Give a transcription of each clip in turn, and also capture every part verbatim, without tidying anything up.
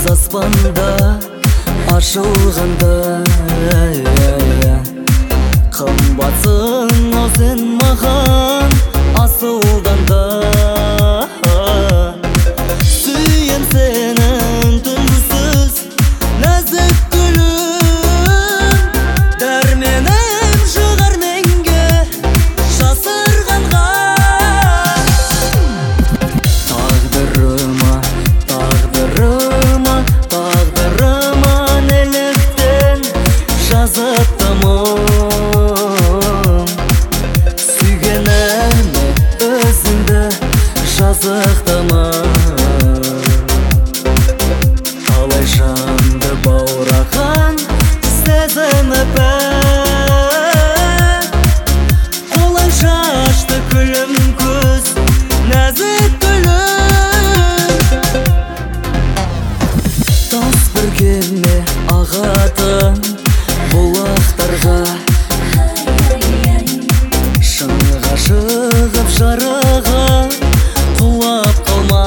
аспанда ашылғанда қымбатсың ау сен маған асылданда сүйем сенің түнсіз нәзік гүлің дәрменім шығар менге жасырғанға тағдырыма тағдырыма тағдырыма неліктен жазыптым сүйгеніме өзіңді жазықтыма қалай жанды баураған сезімі пәк қолаң шашты күлім көз нәзік гүлім тас бүркеме ағатын бұлақтарға шыңға шығып жарыға құлап қалма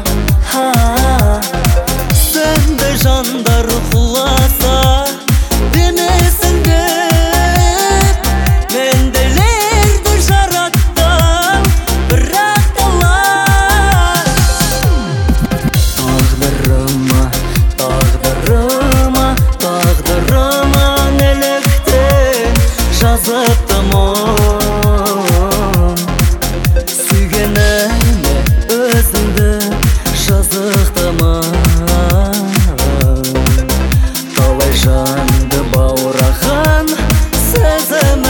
сенде жандар құласа демесін деп мендейлерді жараттым бірақ талай тағдырыма тағдырыма тағдырыма неліктен жазыптым сүйгеніме өзіңді жазықтыма талай жанды баураған сезімі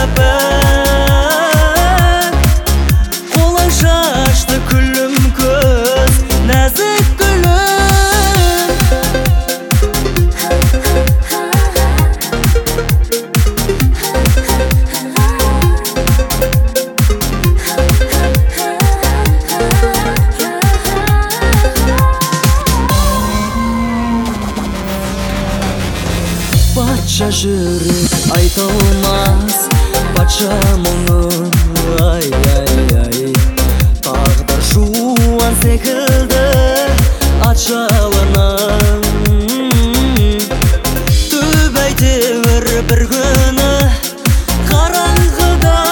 пәк қолаң шашты күлім көз нәзік гүлім патша жүрек айта алмас патша мұңын ай ай ай тағдыр жуан секілді атжалынан түп әйтеуір бір күні қараңғыда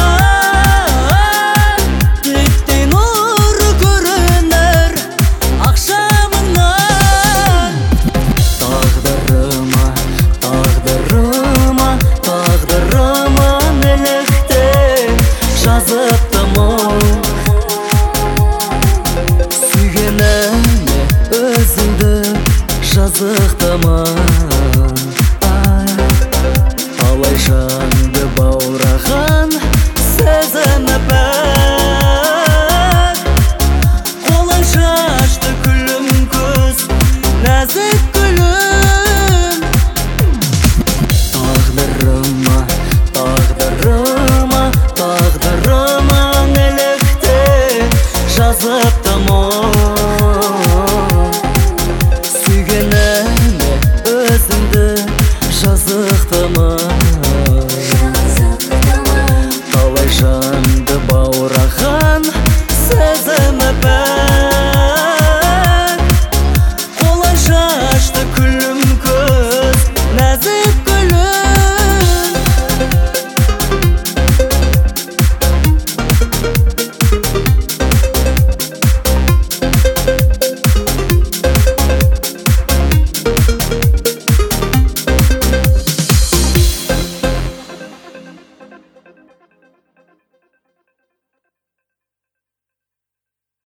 титтей нұры көрінер ақшамыңнан тағдырыма тағдырыма тағдырыма неліктен жазыптым сүйгеніме өзіңді жазықтыма талай жанды баураған сезімі пәк қолаң шашты күлім көз нәзік гүлім тағдырыма тағдырыма тағдырыма неліктен жазыптым сүйгеніме өзіңді жазықтыма талай жанды баураған сезімі пәк қолаң шашты күлім көз нәзік гүлім